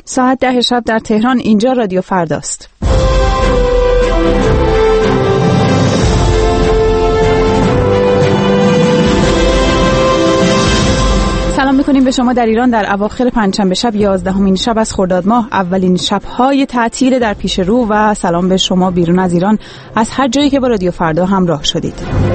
ساعت 10 شب در تهران. اینجا رادیو فرداست. سلام میکنیم به شما در ایران در اواخر پنجشنبه شب 11مین شب از خرداد ماه، اولین شب‌های تعطیل در پیش رو، و سلام به شما بیرون از ایران از هر جایی که با رادیو فردا همراه شدید.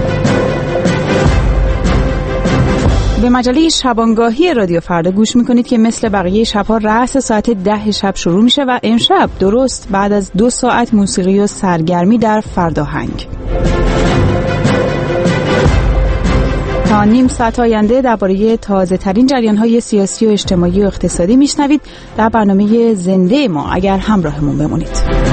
به مجله شبانگاهی رادیو فردا گوش میکنید که مثل بقیه شب‌ها رأس ساعت 10 شب شروع میشه و امشب درست بعد از 2 ساعت موسیقی و سرگرمی در فرداهنگ. تا نیم ساعت آینده درباره تازه‌ترین جریان‌های سیاسی و اجتماعی و اقتصادی میشنوید در برنامه زنده ما، اگر همراهمون بمونید.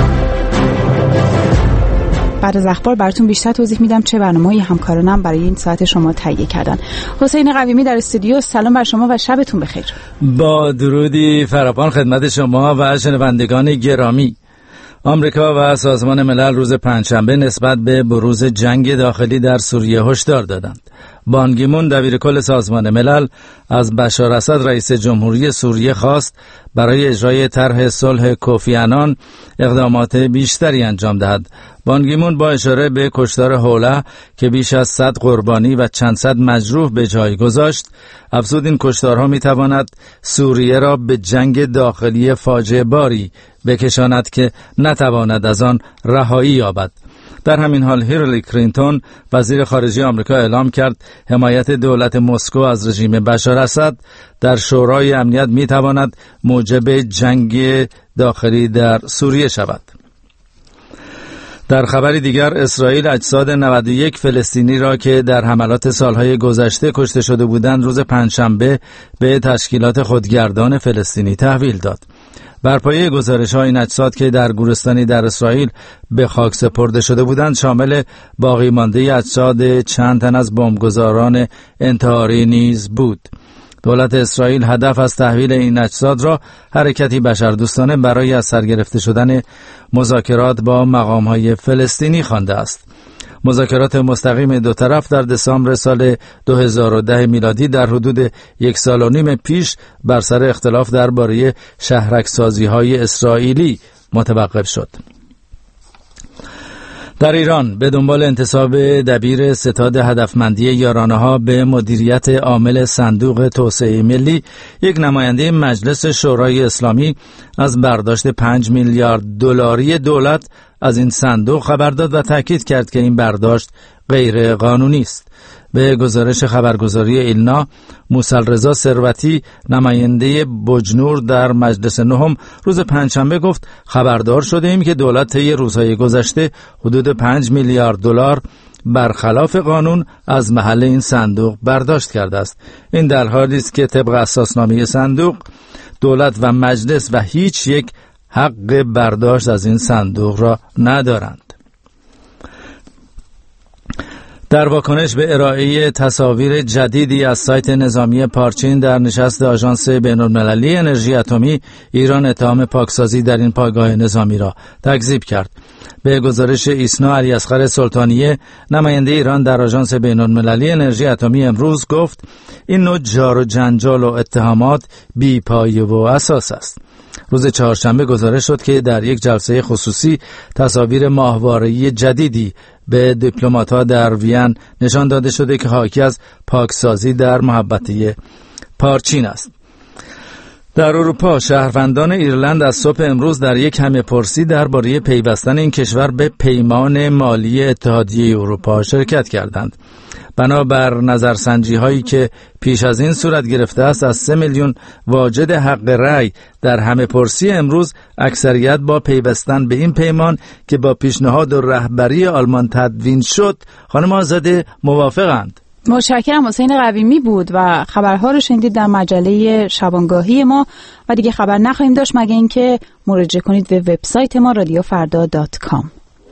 بعد از اخبار براتون بیشتر توضیح میدم چه برنامه‌ای همکارانم برای این ساعت شما تهیه کردن. حسین قویمی در استودیو، سلام بر شما و شبتون بخیر. با درودی فراوان خدمت شما و شنوندگان گرامی. آمریکا و سازمان ملل روز پنجشنبه نسبت به بروز جنگ داخلی در سوریه هشدار دادند. بان کی مون دبیر کل سازمان ملل از بشار اسد رئیس جمهوری سوریه خواست برای اجرای طرح صلح کوفی عنان اقدامات بیشتری انجام دهد. بان کی مون با اشاره به کشتار حوله که بیش از 100 قربانی و چند صد مجروح به جای گذاشت، افزود این کشتارها میتواند سوریه را به جنگ داخلی فاجعه باری بکشاند که نتواند از آن رهایی یابد. در همین حال هیلاری کلینتون وزیر خارجه آمریکا اعلام کرد حمایت دولت مسکو از رژیم بشار اسد در شورای امنیت میتواند موجب جنگ داخلی در سوریه شود. در خبری دیگر، اسرائیل اجساد 91 فلسطینی را که در حملات سالهای گذشته کشته شده بودند روز پنجشنبه به تشکیلات خودگردان فلسطینی تحویل داد. بر پایه گزارش‌های این اجساد که در گورستانی در اسرائیل به خاک سپرده شده بودند، شامل باقی مانده اجساد چند تن از بمبگذاران انتحاری نیز بود. دولت اسرائیل هدف از تحویل این اجساد را حرکتی بشردوستانه برای از سر گرفته شدن مذاکرات با مقام‌های فلسطینی خوانده است. مذاکرات مستقیم دو طرف در دسامبر سال 2010 میلادی در حدود 1.5 سال پیش بر سر اختلاف درباره شهرک‌سازی‌های اسرائیلی متوقف شد. در ایران به دنبال انتصاب دبیر ستاد هدفمندی یارانه‌ها به مدیریت عامل صندوق توسعه ملی، یک نماینده مجلس شورای اسلامی از برداشت 5 میلیارد دلاری دولت از این صندوق خبر داد و تاکید کرد که این برداشت غیر قانونی است. به گزارش خبرگزاری ایلنا، موسی رضا ثروتی نماینده بجنور در مجلس نهم روز پنجشنبه گفت خبردار شده ایم که دولت طی روزهای گذشته حدود 5 میلیارد دلار برخلاف قانون از محل این صندوق برداشت کرده است. این در حالی است که طبق اساسنامه صندوق دولت و مجلس و هیچ یک حق برداشت از این صندوق را ندارند. در واکنش به ارائه تصاویر جدیدی از سایت نظامی پارچین در نشست آژانس بین‌المللی انرژی اتمی، ایران اتهام پاکسازی در این پایگاه نظامی را تکذیب کرد. به گزارش ایسنا علیاصغر سلطانیه، نماینده ایران در آژانس بین‌المللی انرژی اتمی، امروز گفت این نوع جار و جنجال و اتهامات بی پایه و اساس است. روز چهارشنبه گزارش شد که در یک جلسه خصوصی تصاویر ماهواره‌ای جدیدی به دیپلمات‌ها در وین نشان داده شده که حاکی از پاکسازی در محبته پارچین است. در اروپا شهروندان ایرلند از صبح امروز در یک همه‌پرسی درباره پیوستن این کشور به پیمان مالی اتحادیه اروپا شرکت کردند. بنابر نظرسنجی هایی که پیش از این صورت گرفته است، از 3 میلیون واجد حق رأی در همه‌پرسی امروز اکثریت با پیوستن به این پیمان که با پیشنهاد و رهبری آلمان تدوین شد، خانم آزاده، موافقند. متشکرم. حسین قویمی بود و خبرها رو شنیدید در مجله شبانگاهی ما و دیگه خبر نخواهیم داشت مگه اینکه مراجعه کنید به وبسایت ما radiofarda.com.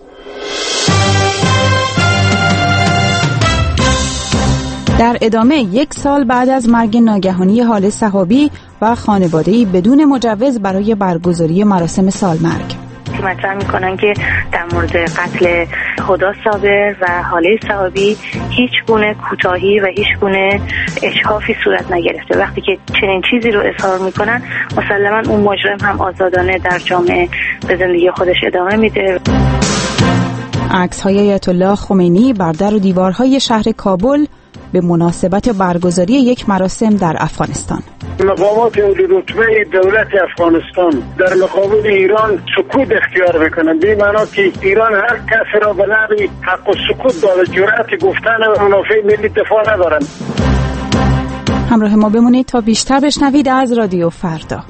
در ادامه 1 سال بعد از مرگ ناگهانی هاله صحابی و خانواده‌ای بدون مجوز برای برگزاری مراسم سالمرگ، مطرح میکنن که در مورد قتل خدا صابر و حاله صحابی هیچ گونه کوتاهی و هیچ گونه اجحافی صورت نگرفته. وقتی که چنین چیزی رو اظهار میکنن مسلما اون مجرم هم آزادانه در جامعه به زندگی خودش ادامه میده. عکس‌های آیت الله خمینی بر در و دیوارهای شهر کابل به مناسبت برگزاری یک مراسم در افغانستان. مقامات اولی رتبه دولت افغانستان در مقابل ایران سکوت اختیار میکنند، به معنی که ایران هر کسی را به نحوی حق و سکوت داده، جرأت گفتن منافع ملی دفاع ندارند. همراه ما بمونید تا بیشتر بشنوید از رادیو فردا.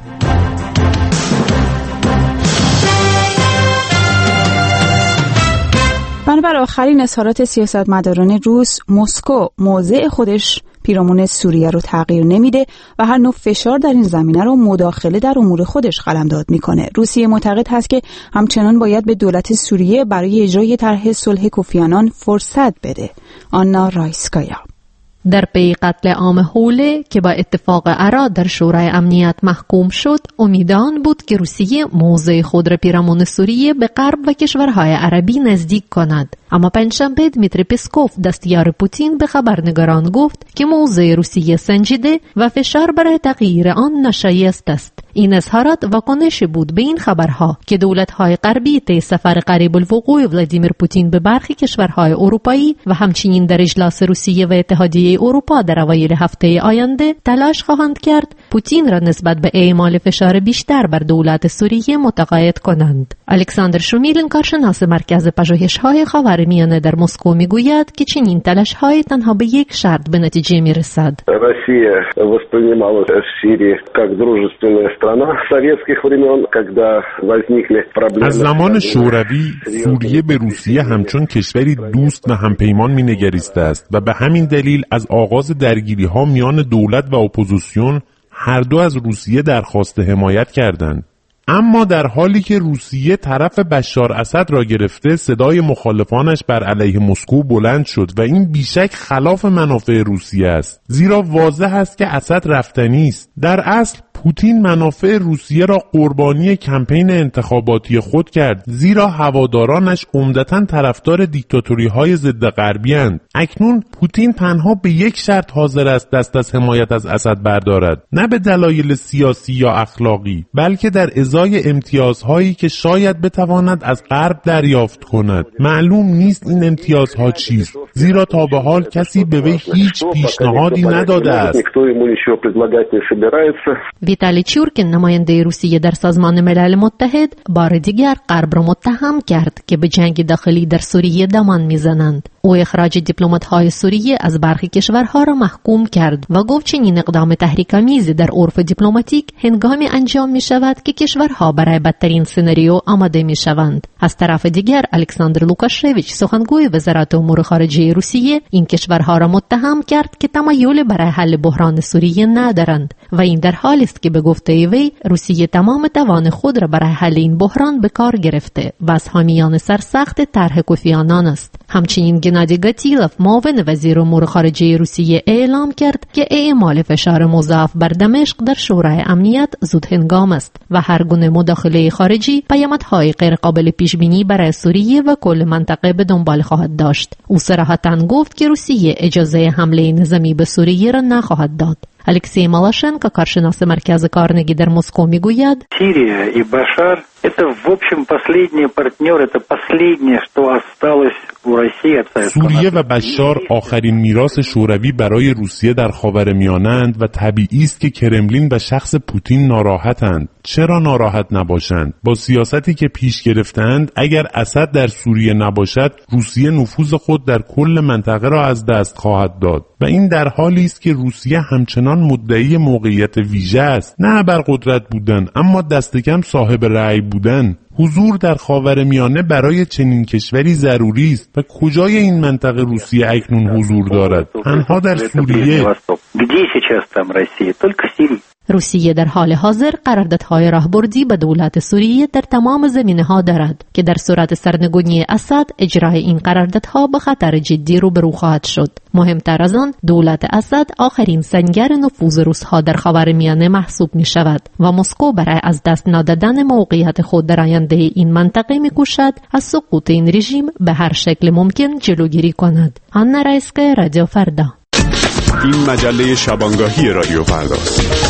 بنابر آخرین اظهارات سیاستمداران روس، مسکو موضع خودش پیرامون سوریه رو تغییر نمیده و هر نوع فشار در این زمینه رو مداخله در امور خودش قلمداد میکنه. روسیه معتقد هست که همچنان باید به دولت سوریه برای اجرای طرح صلح کوفی عنان فرصت بده. آنا رایسکایا در پی قتل عام حوله که با اتفاق آرا در شورای امنیت محکوم شد، امیدان بود که روسیه موضع خود را پیرامون سوریه به غرب و کشورهای عربی نزدیک کند. اما پنجشنبه دمیتری پسکوف دستیار پوتین به خبرنگاران گفت که موضع روسیه سنجیده و فشار برای تغییر آن ناشایست است. این اظهارات واکنش بود به این خبرها که دولت‌های غربی طی سفر قریب الوقوع ولادیمیر پوتین به برخی کشورهای اروپایی و همچنین در اجلاس روسیه و اتحادیه اروپا در اوایل هفته آینده تلاش خواهند کرد پوتین را نسبت به اعمال فشار بیشتر بر دولت سوریه متقاعد کنند. الکساندر شومیلین، کارشناس مرکز پژوهش‌های خاورمیانه در مسکو، میگوید که چنین تلاش‌های تنها به یک شرط به نتیجه میرسد. Россия воспринималась в Сирии как дружественная страна советских времен, когда возникли проблемы. از زمان شوروی سوریه به روسیه همچون کشوری دوست و همپیمان مینگریسته است و به همین دلیل از آغاز درگیری‌ها میان دولت و اپوزیسیون هر دو از روسیه درخواست حمایت کردند. اما در حالی که روسیه طرف بشار اسد را گرفته، صدای مخالفانش بر علیه مسکو بلند شد و این بیشک خلاف منافع روسیه است، زیرا واضح است که اسد رفتنی است. در اصل پوتین منافع روسیه را قربانی کمپین انتخاباتی خود کرد، زیرا هوادارانش عمدتاً طرفدار دیکتاتوری‌های ضد غربی اند. اکنون پوتین تنها به یک شرط حاضر است دست از حمایت از اسد بردارد، نه به دلایل سیاسی یا اخلاقی، بلکه در ازای امتیازهایی که شاید بتواند از غرب دریافت کند. معلوم نیست این امتیازها چیست، زیرا تا به حال کسی به وی هیچ پیشنهادی نداده است. ویتالی چورکین، نماینده روسیه در سازمان ملل متحد، بار دیگر غرب را متهم کرد که به جنگ داخلی در سوریه دامن میزنند. او اخراج دیپلمات‌های سوریه از برخی کشورها را محکوم کرد و گفت چنین اقدام تحریک‌آمیز در عرف دیپلماتیک هنگامی انجام می‌شود که کشورها برای بدترین سناریو آماده می‌شوند. از طرف دیگر الکساندر لوکاشویچ، سخنگوی وزارت امور خارجه روسیه، این کشورها را متهم کرد که تمایل برای حل بحران سوریه ندارند و این در حالی است که به گفته وی روسیه تمام توان خود را برای حل این بحران به کار گرفته و از حامیان سرسخت طرح کوفی عنان است. همچنین گنادی گاتیلوف، معاون وزیر امور خارجه روسیه، اعلام کرد که اعمال فشار مضاعف بر دمشق در شورای امنیت زود هنگام است و هر گونه مداخله خارجی پیامدهای غیر قابل پیش بینی برای سوریه و کل منطقه به دنبال خواهد داشت. او صراحتاً گفت که روسیه اجازه حمله نظامی به سوریه را نخواهد داد. الکسی مالاشنکو، کارشناس مرکز کارنگی در مسکو، میگوید Сирия и Башар – это в общем последний партнер, это последнее, что осталось у России от Советского. سوریه و بشار آخرین میراث شوروی برای روسیه در خاورمیانه‌اند و طبیعی است که کرملین و شخص پوتین ناراحتند. چرا ناراحت نباشند؟ با سیاستی که پیش گرفتند، اگر اسد در سوریه نباشد، روسیه نفوذ خود در کل منطقه را از دست خواهد داد و این در حالی است که روسیه همچنان مدعی موقعیت ویژه است، نه بر قدرت بودن، اما دست کم صاحب رأی بودن. حضور در خاورمیانه برای چنین کشوری ضروری است و کجای این منطقه روسیه اکنون حضور دارد؟ تنها در سوریه. روسیه در حال حاضر قراردادهای راهبردی به دولت سوریه در تمام زمینه‌ها دارد که در صورت سرنگونی اسد اجرای این قراردادها به خطر جدی روبرو خواهد شد. مهمتر از آن، دولت اسد آخرین سنگر نفوذ روس‌ها در خاورمیانه محسوب می‌شود و مسکو برای از دست ندادن موقعیت خود در آینده این منطقه می‌کوشد از سقوط این رژیم به هر شکل ممکن جلوگیری کند. آنا رایسکه، رادیو فردا. این مجله شبانگاهی رادیو فرداست.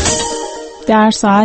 در ساعت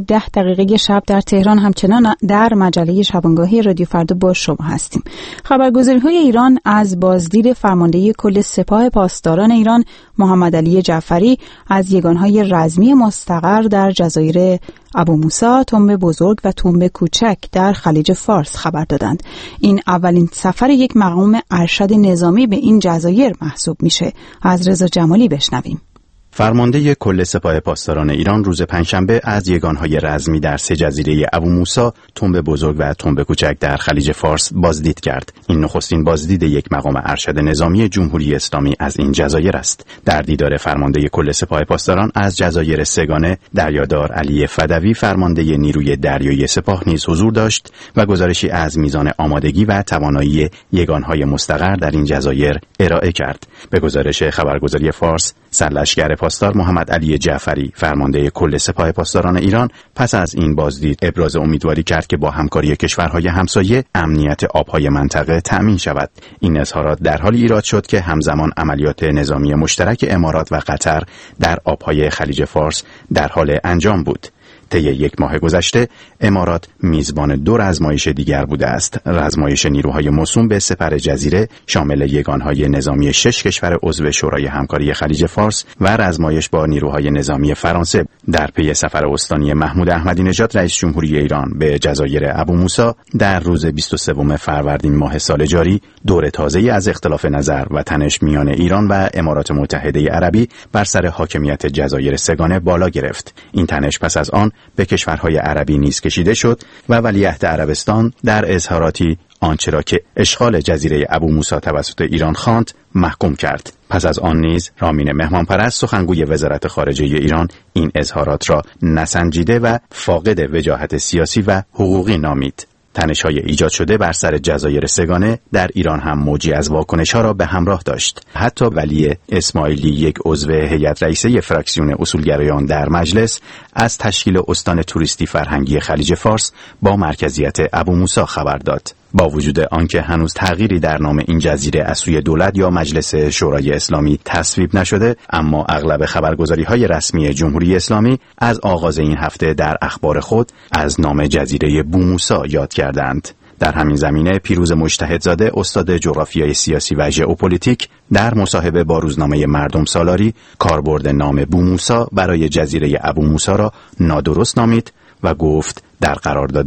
10:10 شب در تهران همچنان در مجله شبانگاهی رادیو فردا با شما هستیم. خبرگزاری‌های ایران از بازدید فرمانده کل سپاه پاسداران ایران محمد علی جعفری از یگانهای رزمی مستقر در جزایر ابو موسی، تنب بزرگ و تنب کوچک در خلیج فارس خبر دادند. این اولین سفر یک مقام ارشد نظامی به این جزایر محسوب میشه. از رضا جمالی بشنویم. فرمانده کل سپاه پاسداران ایران روز پنجشنبه از یگانهای رزمی در 3 جزیره ابو موسی، تنب بزرگ و تنب کوچک در خلیج فارس بازدید کرد. این نخستین بازدید یک مقام ارشد نظامی جمهوری اسلامی از این جزایر است. در دیدار فرمانده کل سپاه پاسداران از جزایر سگانه، دریادار علی فدوی فرمانده نیروی دریایی سپاه نیز حضور داشت و گزارشی از میزان آمادگی و توانایی یگانهای مستقر در این جزایر ارائه کرد. به گزارش خبرگزاری فارس، سرلشکر پاسدار محمد علی جعفری فرمانده کل سپاه پاسداران ایران پس از این بازدید ابراز امیدواری کرد که با همکاری کشورهای همسایه امنیت آبهای منطقه تأمین شود. این اظهارات در حالی ایراد شد که همزمان عملیات نظامی مشترک امارات و قطر در آبهای خلیج فارس در حال انجام بود. طی 1 ماه گذشته امارات میزبان 2 رزمایش دیگر بوده است. رزمایش نیروهای موسوم به سپر جزیره شامل یگانهای نظامی 6 کشور عضو شورای همکاری خلیج فارس و رزمایش با نیروهای نظامی فرانسه در پی سفر استانی محمود احمدی نژاد رئیس جمهوری ایران به جزایر ابو موسی در روز 23 فروردین ماه سال جاری، دور تازه‌ای از اختلاف نظر و تنش میان ایران و امارات متحده عربی بر سر حاکمیت جزایر سگانه بالا گرفت. این تنش پس از آن به کشورهای عربی نیز کشیده شد و ولیعهد عربستان در اظهاراتی آنچه را که اشغال جزیره ابو موسی توسط ایران خواند محکوم کرد. پس از آن نیز رامین مهمانپرست سخنگوی وزارت خارجه ایران این اظهارات را نسنجیده و فاقد وجاهت سیاسی و حقوقی نامید. تنش‌های ایجاد شده بر سر جزایر سگانه در ایران هم موجی از واکنش‌ها را به همراه داشت. حتی ولی اسماعیلی، یک عضو هیئت رئیسه فراکسیون اصولگرایان در مجلس، از تشکیل استان توریستی فرهنگی خلیج فارس با مرکزیت ابو موسی خبر داد. با وجود آنکه هنوز تغییری در نام این جزیره از سوی دولت یا مجلس شورای اسلامی تصویب نشده، اما اغلب خبرگزاری‌های رسمی جمهوری اسلامی از آغاز این هفته در اخبار خود از نام جزیره بوموسی یاد کردند. در همین زمینه پیروز مجتهدزاده، استاد جغرافیای سیاسی و ژئوپلیتیک، در مصاحبه با روزنامه مردم سالاری کاربرد نام بوموسی برای جزیره ابو موسی را نادرست نامید و گفت در قرارداد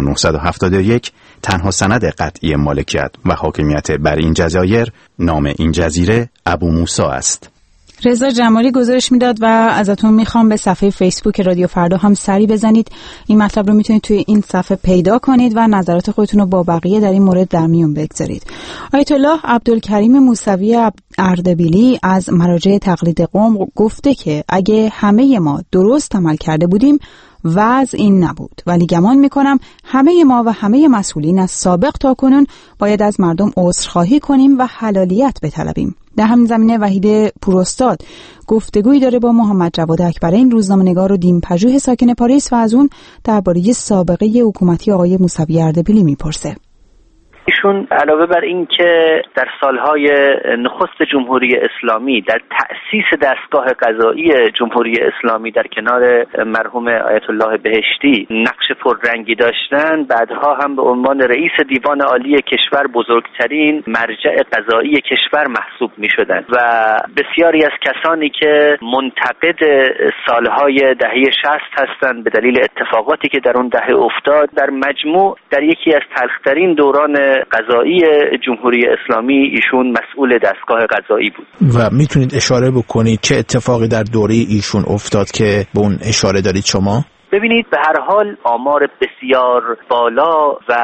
1971 تنها سند قطعی مالکیت و حاکمیت بر این جزایر نام این جزیره ابو موسی است. رضا جمالی گزارش میداد و ازتون میخوام به صفحه فیسبوک رادیو فردا هم سری بزنید. این مطلب رو میتونید توی این صفحه پیدا کنید و نظرات خودتون رو با بقیه در این مورد در میون بگذارید. آیت الله عبدالکریم موسوی اردبیلی از مراجع تقلید قوم گفته که اگه همه ما درست عمل کرده بودیم وضع این نبود، ولی گمان میکنم همه ما و همه مسئولین از سابق تا کنون باید از مردم عذرخواهی کنیم و حلالیت بطلبیم. در همین زمینه وحید پوراستاد گفتگویی داره با محمد جواد اکبرین، روزنامه‌نگار و دین‌پژوه ساکن پاریس، و از اون درباره سابقه حکومتی آقای موسوی اردبیلی میپرسه. ایشون علاوه بر این که در سالهای نخست جمهوری اسلامی در تأسیس دستگاه قضایی جمهوری اسلامی در کنار مرحوم آیت الله بهشتی نقش پررنگی داشتند، بعدها هم به عنوان رئیس دیوان عالی کشور بزرگترین مرجع قضایی کشور محسوب می شدند و بسیاری از کسانی که منتقد سالهای دهه 60 هستند به دلیل اتفاقاتی که در اون دهه افتاد، در مجموع در یکی از تلخترین دوران قضایی جمهوری اسلامی ایشون مسئول دستگاه قضایی بود. و میتونید اشاره بکنید چه اتفاقی در دوره ایشون افتاد که به اون اشاره دارید شما؟ ببینید به هر حال آمار بسیار بالا و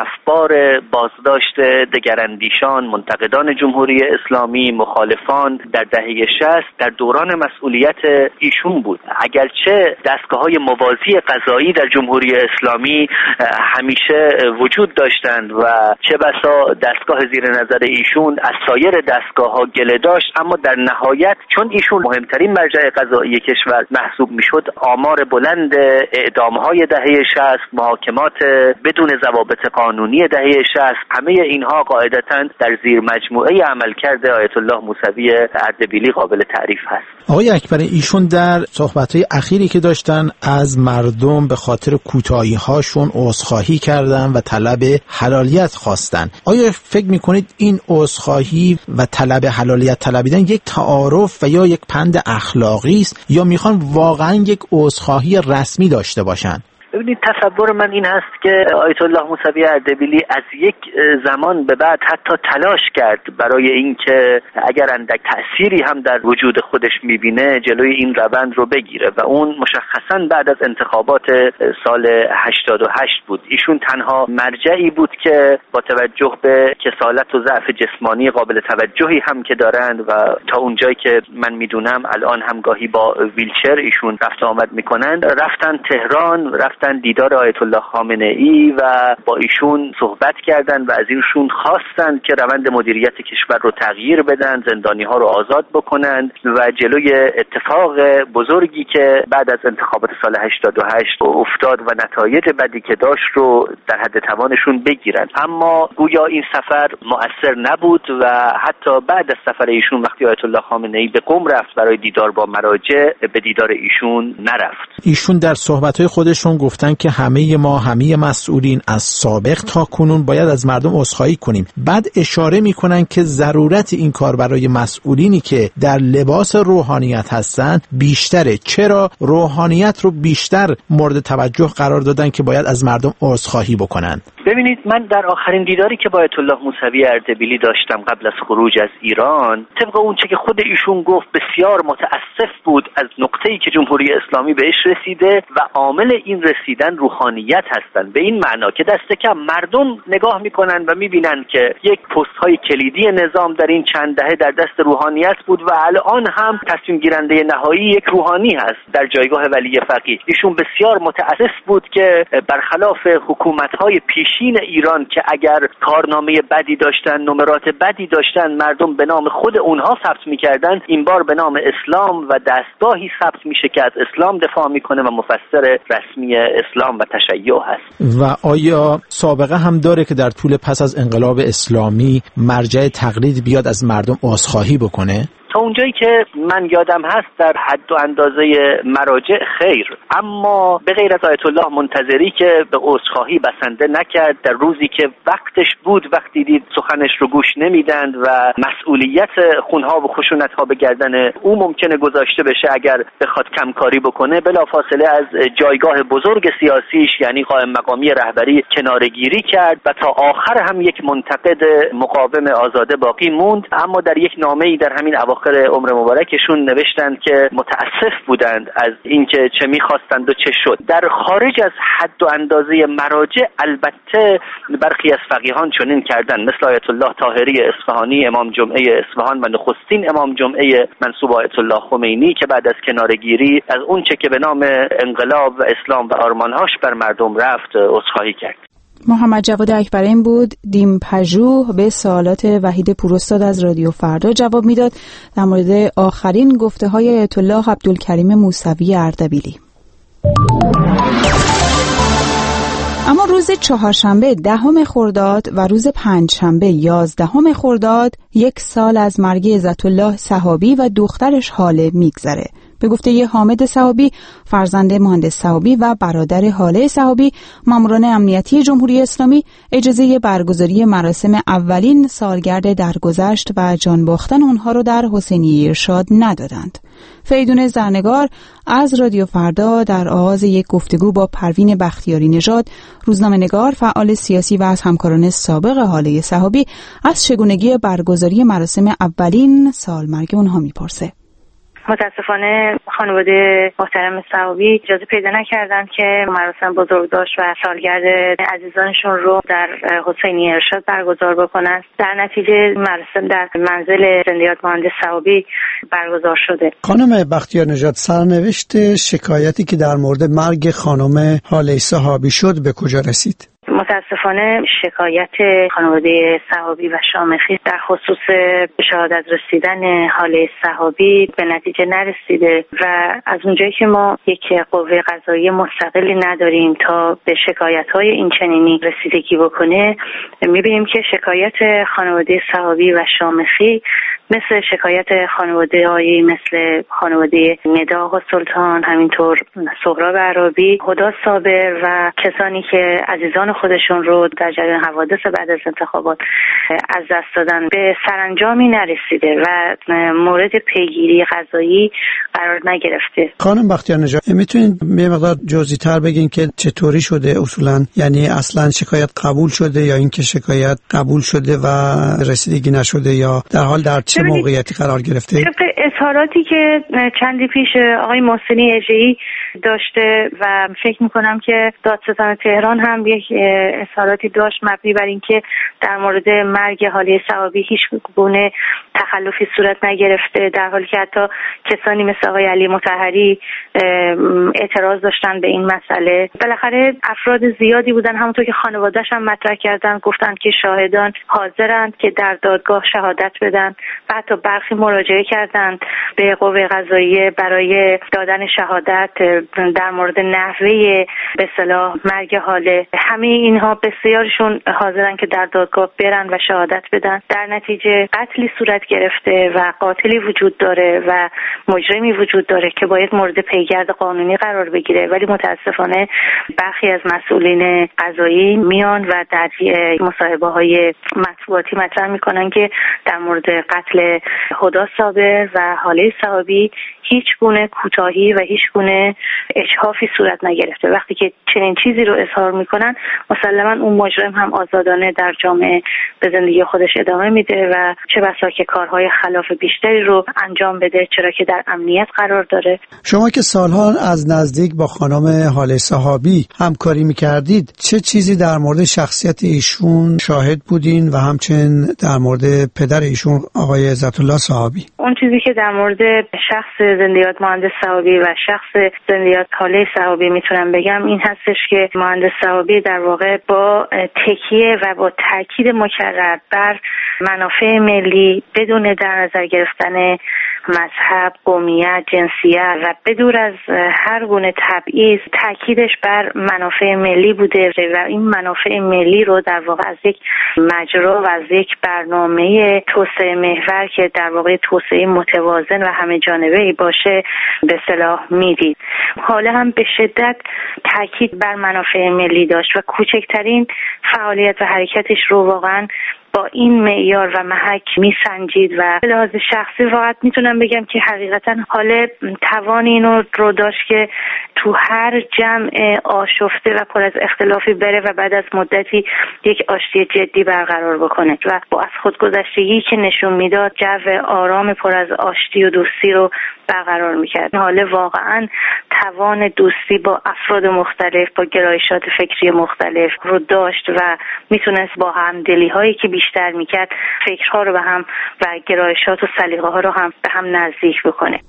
اسفبار بازداشت دگراندیشان، منتقدان جمهوری اسلامی، مخالفان در دهه 60 در دوران مسئولیت ایشون بود. اگرچه دستگاه‌های موازی قضایی در جمهوری اسلامی همیشه وجود داشتند و چه بسا دستگاه زیر نظر ایشون از سایر دستگاه‌ها گله داشت، اما در نهایت چون ایشون مهمترین مرجع قضایی کشور محسوب میشد، آمار بلند اعدام‌های دهه 60، محاکمات بدون ضوابط قانونی دهه 60، همه اینها قاعدتاً در زیر مجموعه عملکرد آیت الله موسوی اردبیلی قابل تعریف هست. آقای اکبر، ایشون در صحبت‌های اخیری که داشتن از مردم به خاطر کوتاهی‌هاشون عذرخواهی کردن و طلب حلالیت خواستن. آیا فکر می‌کنید این عذرخواهی و طلب حلالیت طلبیدن یک تعارف و یا یک پند اخلاقی است یا میخوان واقعا یک عذرخواهی رسمی داشته باشن؟ ببینید تصور من این هست که آیت الله موسوی اردبیلی از یک زمان به بعد حتی تلاش کرد برای اینکه اگر اندک تأثیری هم در وجود خودش میبینه جلوی این روند رو بگیره و اون مشخصاً بعد از انتخابات سال 88 بود. ایشون تنها مرجعی بود که با توجه به کسالت و ضعف جسمانی قابل توجهی هم که دارند و تا اونجایی که من میدونم الان هم گاهی با ویلچر ایشون رفت آمد میکنند، رفتن تهران، رفتن دیدار آیت الله خامنه ای و با ایشون صحبت کردند و از ایشون خواستند که روند مدیریت کشور رو تغییر بدن، زندانی ها رو آزاد بکنند و جلوی اتفاق بزرگی که بعد از انتخابات سال 88 افتاد و نتایج بدی که داشت رو در حد توانشون بگیرن. اما گویا این سفر مؤثر نبود و حتی بعد از سفر ایشون وقتی آیت الله خامنه ای به قم رفت برای دیدار با مراجع، به دیدار ایشون نرفت. ایشون در صحبت‌های خودشون گفتن که همه مسئولین از سابق تا کنون باید از مردم عذرخواهی کنیم. بعد اشاره میکنن که ضرورت این کار برای مسئولینی که در لباس روحانیت هستن بیشتره. چرا روحانیت رو بیشتر مورد توجه قرار دادن که باید از مردم عذرخواهی بکنن؟ ببینید من در آخرین دیداری که با آیت الله موسوی اردبیلی داشتم قبل از خروج از ایران، طبق اونچه که خود ایشون گفت بسیار متاسف بود از نقطه‌ای که جمهوری اسلامی بهش رسیده و عامل این رسیدن روحانیت هستن، به این معنا که دست کم مردم نگاه میکنن و میبینن که یک پست‌های کلیدی نظام در این چند دهه در دست روحانیت بود و الان هم تصمیم گیرنده نهایی یک روحانی هست در جایگاه ولی فقیه. ایشون بسیار متاسف بود که برخلاف حکومت‌های پیشین ایران که اگر کارنامه بدی داشتن، نمرات بدی داشتن، مردم به نام خود اونها ثبت می‌کردن، این بار به نام اسلام و دستگاهی ثبت میشه که از اسلام دفاع میکنه و مفسر رسمی اسلام و تشیع هست. و آیا سابقه هم داره که در طول پس از انقلاب اسلامی مرجع تقلید بیاد از مردم عذرخواهی بکنه؟ تا اونجایی که من یادم هست در حد و اندازه مراجع خیر، اما به غیر از آیت الله منتظری که به عذرخواهی بسنده نکرد، در روزی که وقتش بود وقتی دید سخنش رو گوش نمیدند و مسئولیت خونها و خشونتها به گردن او ممکنه گذاشته بشه اگر بخواد کمکاری بکنه، بلافاصله از جایگاه بزرگ سیاسیش یعنی قائم مقامی رهبری کناره‌گیری کرد و تا آخر هم یک منتقد مقاوم آزاده باقی موند. اما در یک نامه‌ای در همین آخر عمر مبارکشون نوشتند که متاسف بودند از اینکه چه می‌خواستند و چه شد. در خارج از حد و اندازه مراجع البته برخی از فقیهان چنین کردند، مثل آیت الله طاهری اصفهانی امام جمعه اصفهان و نخستین امام جمعه منسوب آیت الله خمینی که بعد از کناره‌گیری از اون چه که به نام انقلاب و اسلام و آرمانهاش بر مردم رفت عذرخواهی کرد. محمد جواد اکبرین بود، دیم پژوه، به سوالات وحید پوراستاد از رادیو فردا جواب میداد در مورد آخرین گفته‌های آیت الله عبدالکریم موسوی اردبیلی. اما روز چهارشنبه 10 خرداد و روز پنجشنبه 11 خرداد 1 سال از مرگ عزت الله صحابی و دخترش هاله میگذره. به گفته حامد صحابی، فرزند مهندس صحابی و برادر هاله صحابی، ماموران امنیتی جمهوری اسلامی اجازه برگزاری مراسم اولین سالگرد درگذشت و جان باختن اونها رو در حسینیه ارشاد ندادند. فریدون زرنگار از رادیو فردا در آغاز یک گفتگو با پروین بختیاری نژاد، روزنامه‌نگار، فعال سیاسی و از همکاران سابق هاله صحابی، از چگونگی برگزاری مراسم اولین سالمرگ اونها میپرسه. متاسفانه خانواده محترم ثوابی اجازه پیدا نکردن که مراسم بزرگداشت و سالگرد عزیزانشون رو در حسینی ارشاد برگزار بکنن. در نتیجه مراسم در منزل زندیات مهندس ثوابی برگزار شده. خانم بختیار نژاد، سرنوشت شکایتی که در مورد مرگ خانم هاله ثوابی شد به کجا رسید؟ متاسفانه شکایت خانواده ثوابی و شامخی در خصوص به شهادت رسیدن هاله ثوابی به نتیجه نرسیده و از اونجایی که ما یک قوه قضاییه مستقلی نداریم تا به شکایت‌های این چنینی رسیدگی بکنه، می‌بینیم که شکایت خانواده ثوابی و شامخی مثل شکایت خانواده‌هایی مثل خانواده ندا آقا سلطان، همینطور سهراب عرابی، هدی صابر و کسانی که عزیزان خودشون رو در جریان حوادث بعد از انتخابات از دست دادن به سرانجامی نرسیده و مورد پیگیری قضایی قرار نگرفته. خانم بختیار نژاد، میتونید یه مقدار جزئی‌تر بگین که چطوری شده اصولاً؟ یعنی اصلاً شکایت قبول شده یا اینکه شکایت قبول شده و رسیدگی نشده، یا در حال در چه موقعیتی قرار گرفته؟ طبق اظهاراتی که چندی پیش آقای محسنی اژه‌ای داشته و فکر میکنم که دادستان تهران هم یک اظهاراتی داشت مبنی بر اینکه در مورد مرگ هاله ثوابی هیچ گونه تخلفی صورت نگرفته، در حالی که حتی کسانی مثل آقای علی مطهری اعتراض داشتن به این مسئله. بالاخره افراد زیادی بودن، همونطور که خانواده‌اش هم مطرح کردن، گفتن که شاهدان حاضرند که در دادگاه شهادت بدن و حتی برخی مراجعه کردند به قوه قضاییه برای دادن شهادت در مورد نحوه به اصطلاح مرگ هاله. همه اینها بسیارشون حاضرن که در دادگاه برن و شهادت بدن. در نتیجه قتلی صورت گرفته و قاتلی وجود داره و مجرمی وجود داره که باید مورد پیگرد قانونی قرار بگیره، ولی متاسفانه برخی از مسئولین قضایی میان و در مصاحبه‌های مطبوعاتی مطرح میکنن که در مورد قتل هدی صابر و هاله ثوابی هیچ گونه کوتاهی و هیچ گونه اجحافی صورت نگرفته. وقتی که چنین چیزی رو اظهار میکنن، مسلما اون مجرم هم آزادانه در جامعه به زندگی خودش ادامه میده و چه بسا که کارهای خلاف بیشتری رو انجام بده، چرا که در امنیت قرار داره. شما که سالها از نزدیک با خانم هاله ثوابی همکاری میکردید، چه چیزی در مورد شخصیت ایشون شاهد بودین و همچنین در مورد پدر ایشون آقای عزت الله ثوابی؟ اون چیزی که در مورد شخص زندیات مهندس ثوابی و شخص زندیات هاله ثوابی میتونم بگم این هستش که مهندس ثوابی در واقع با تکیه و با تاکید مکرر بر منافع ملی بدون در نظر گرفتن مذهب، قومیت، جنسیت و بدور از هر گونه تبعیض، تاکیدش بر منافع ملی بوده و این منافع ملی رو در واقع از یک مجرا و از یک برنامه توسعه محور که در واقع توسعه متوازن و همه جانبه‌ای باشه به اصطلاح میدید. حالا هم به شدت تاکید بر منافع ملی داشت و کوچکترین فعالیت و حرکتش رو واقعا با این معیار و محک میسنجید و به لحاظ شخصی واقعا میتونم بگم که حقیقتا حال توان اینو رو داشت که تو هر جمع آشفته و پر از اختلافی بره و بعد از مدتی یک آشتی جدی برقرار بکنه و با از خودگذشتگی که نشون میداد جو آرام پر از آشتی و دوستی رو برقرار میکرد. حالا واقعا توان دوستی با افراد مختلف، با گرایشات فکری مختلف رو داشت و میتونست با همدلی هایی که بیشتر میکرد فکرها رو به هم و گرایشات و سلیقه ها رو هم به هم نزدیک بکنه.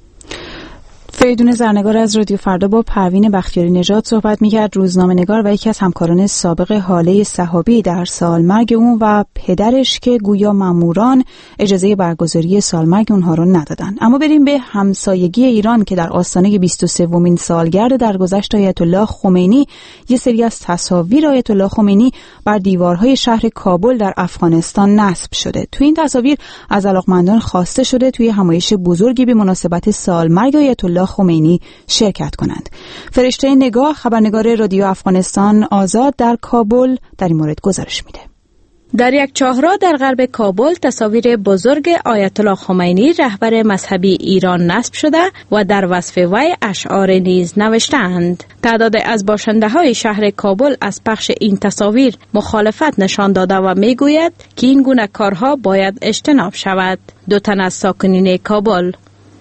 فریدون زرنگار از رادیو فردا با پروین بختیاری نژاد صحبت می‌کرد، روزنامه‌نگار و یکی از همکاران سابق هاله ثوابی در سالمرگ اون و پدرش که گویا ماموران اجازه برگزاری سالمرگ اونها رو ندادن. اما بریم به همسایگی ایران که در آستانه 23مین سالگرد درگذشت آیت الله خمینی یه سری از تصاویر آیت الله خمینی بر دیوارهای شهر کابل در افغانستان نصب شده. تو این تصاویر از علاقمندان خواسته شده توی همایش بزرگی به مناسبت سالمرگ آیت الله خمینی شرکت کنند. فرشته نگاه، خبرنگار رادیو افغانستان آزاد در کابل، در این مورد گزارش میده. در یک چهارراه در غرب کابل تصاویر بزرگ آیت الله خمینی رهبر مذهبی ایران نصب شده و در وصف وی اشعار نیز نوشتند. تعداد از باشنده‌های شهر کابل از پخش این تصاویر مخالفت نشان داده و میگوید که این گونه کارها باید اجتناب شود. 2 تن از ساکنین کابل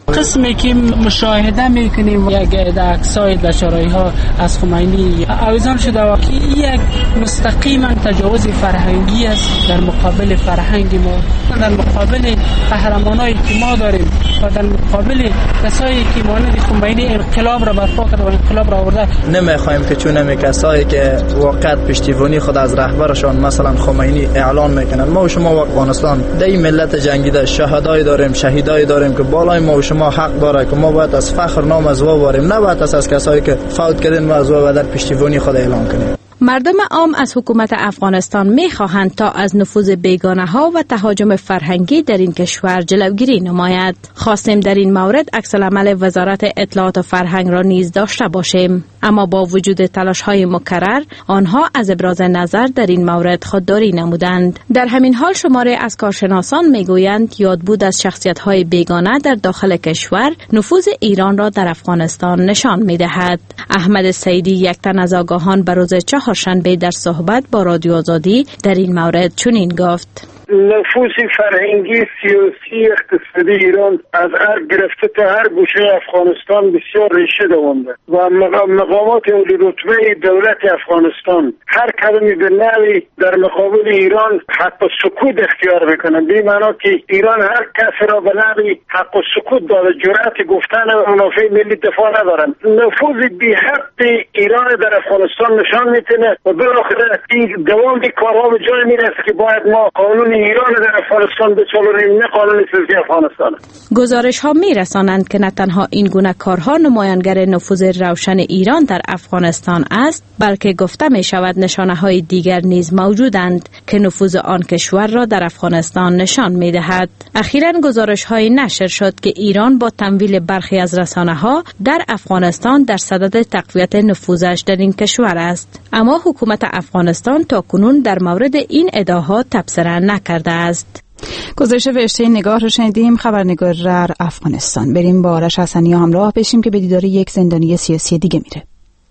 قسمی که مشاهده میکنیم یک عکسای دشارایی ها از خمینی اویزان شده و که یک مستقیما تجاوز فرهنگی است در مقابل فرهنگ ما، در مقابل قهرمانایی که ما داریم و در مقابل کسایی که مانند خمینی انقلاب را برپا کرده و انقلاب را آورده. نمیخوایم که چون کسایی که واقعا پشتیبانی خود از رهبرشان مثلا خمینی اعلان میکنن، ما و شما و افغانستان در این ملت جنگیده شهدای داریم، شهیدای داریم که بالای ما و شما حق داره که ما باید از فخر نام از وا باریم، نه باید از کسایی که فوت کردن و از وا در پشتیبانی خود اعلان کنیم. مردم عام از حکومت افغانستان می‌خواهند تا از نفوذ بیگانه‌ها و تهاجم فرهنگی در این کشور جلوگیری نماید. خواستیم در این مورد عکس‌العمل وزارت اطلاعات و فرهنگ را نیز داشته باشیم، اما با وجود تلاش‌های مکرر آنها از ابراز نظر در این مورد خودداری نمودند. در همین حال شماری از کارشناسان میگویند یادبود از شخصیت‌های بیگانه در داخل کشور نفوذ ایران را در افغانستان نشان می‌دهد. احمد سیدی، یک تن از آگاهان، به روز چهارشنبه در صحبت با رادیو آزادی در این مورد چنین گفت: نفوذ فرهنگی، سیاسی، اقتصادی ایران از هر گرفته تا هر گوشه افغانستان بسیار ریشه دوانده و مقامات اولی رتبه دولت افغانستان هر کدومی به نوعی در مقابل ایران حق سکوت اختیار میکنند. به معنی که ایران هر کس را به نوعی حق سکوت داده، جرأت گفتن منافع ملی دفاع ندارند. نفوذ بی حد ایران در افغانستان نشان میتونه و بالاخره این دوام کارها به جای میرسه که باید ما قانون ایران در افغانستان بچلونیم، نه قانون سیاسی افغانستان. گزارش ها می رسانند که نه تنها این گونه کارها نمایانگر نفوذ روشن ایران در افغانستان است، بلکه گفته می شود نشانه های دیگر نیز موجودند که نفوذ آن کشور را در افغانستان نشان می دهد. اخیراً گزارش های نشر شد که ایران با تمویل برخی از رسانه ها در افغانستان در صدد تقویت نفوذش در این کشور است، اما حکومت افغانستان تاکنون در مورد این ادعاها تبصره نکرده است. گزارش فرشته نگاه رو شنیدیم، خبرنگار افغانستان. بریم با آرش حسنی همراه بشیم که به دیدار یک زندانی سیاسی دیگه میره.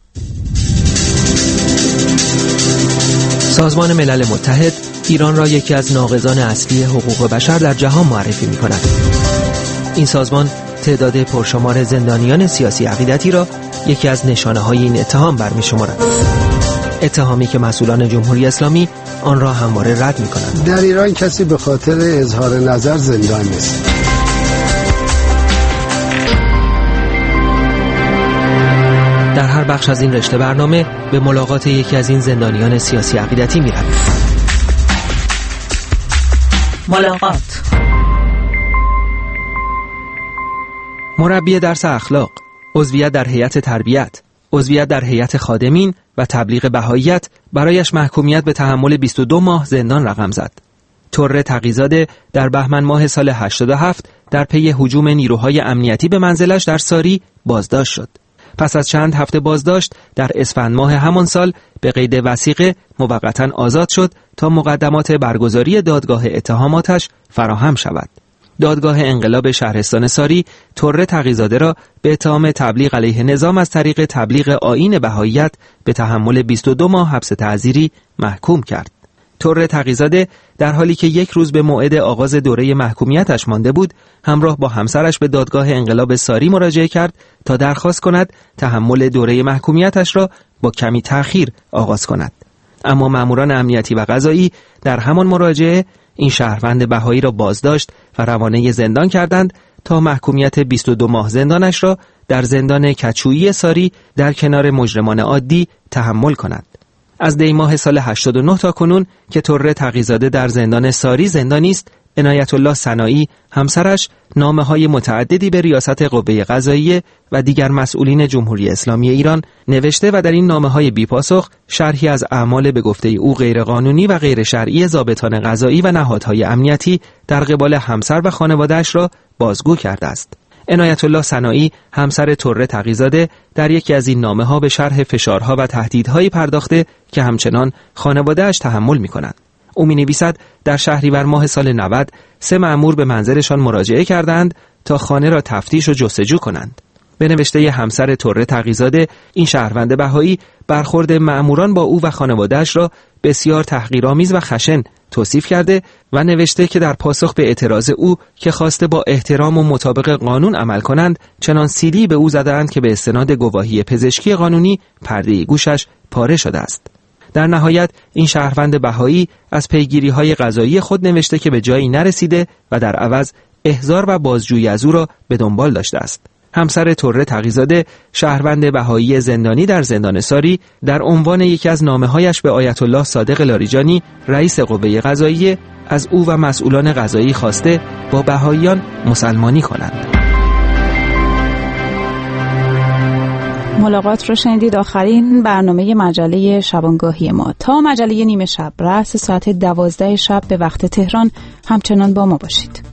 سازمان ملل متحد ایران را یکی از ناقضان اصلی حقوق بشر در جهان معرفی می‌کند. این سازمان تعداد پرشمار زندانیان سیاسی عقیدتی را یکی از نشانه‌های این اتهام برمی‌شمارد. اتهامی که مسئولان جمهوری اسلامی آن را همواره رد می‌کنند. در ایران کسی به خاطر اظهار نظر زندان نیست. در هر بخش از این رشته برنامه به ملاقات یکی از این زندانیان سیاسی عقیدتی می‌رویم. ملاقات: مربی درس اخلاق، عضویت در هیئت تربیت، عضویت در هیئت خادمین و تبلیغ بهائیت برایش محکومیت به تحمل 22 ماه زندان رقم زد. طره تقی‌زاده در بهمن ماه سال 87 در پی هجوم نیروهای امنیتی به منزلش در ساری بازداشت شد. پس از چند هفته بازداشت در اسفند ماه همان سال به قید وثیقه موقتا آزاد شد تا مقدمات برگزاری دادگاه اتهاماتش فراهم شود. دادگاه انقلاب شهرستان ساری طره تقی‌زاده را به اتهام تبلیغ علیه نظام از طریق تبلیغ آیین بهائیت به تحمل 22 ماه حبس تعزیری محکوم کرد. طره تقی‌زاده در حالی که یک روز به موعد آغاز دوره محکومیتش مانده بود، همراه با همسرش به دادگاه انقلاب ساری مراجعه کرد تا درخواست کند تحمل دوره محکومیتش را با کمی تأخیر آغاز کند. اما ماموران امنیتی و قضایی در همان مراجعه این شهروند بهایی را بازداشت و روانه زندان کردند تا محکومیت 22 ماه زندانش را در زندان کچویی ساری در کنار مجرمان عادی تحمل کند. از دی ماه سال 89 تا کنون که طره تقی‌زاده در زندان ساری زندانی است، عنایت الله سنایی همسرش نامه‌های متعددی به ریاست قوه قضاییه و دیگر مسئولین جمهوری اسلامی ایران نوشته و در این نامه‌های بی‌پاسخ شرحی از اعمال به گفته او غیرقانونی و غیر شرعی ضابطان قضایی و نهادهای امنیتی در قبال همسر و خانواده‌اش را بازگو کرده است. عنایت الله سنایی همسر طره تقی‌زاده در یکی از این نامه‌ها به شرح فشارها و تهدیدهایی پرداخته که همچنان خانواده‌اش تحمل می‌کنند. او می‌نویسد در شهریور ماه سال 90 3 مأمور به منزلشان مراجعه کردند تا خانه را تفتیش و جستجو کنند. به نوشته همسر طره تقی‌زاده، این شهروند بهایی برخورد مأموران با او و خانواده‌اش را بسیار تحقیرآمیز و خشن توصیف کرده و نوشته که در پاسخ به اعتراض او که خواسته با احترام و مطابق قانون عمل کنند، چنان سیلی به او زدند که به استناد گواهی پزشکی قانونی پرده گوشش پاره شده است. در نهایت این شهروند بهایی از پیگیری‌های قضایی خود نوشته که به جایی نرسیده و در عوض احضار و بازجویی از او را به دنبال داشته است. همسر طره تقی‌زاده، شهروند بهایی زندانی در زندان ساری، در عنوان یکی از نامه‌هایش به آیت الله صادق لاریجانی، رئیس قوه قضاییه، از او و مسئولان قضایی خواسته با بهاییان مسلمانی کنند. ملاقات رو شنیدید. آخرین برنامه مجله شبانگاهی ما. تا مجله نیمه شب رأس ساعت 12 شب به وقت تهران همچنان با ما باشید.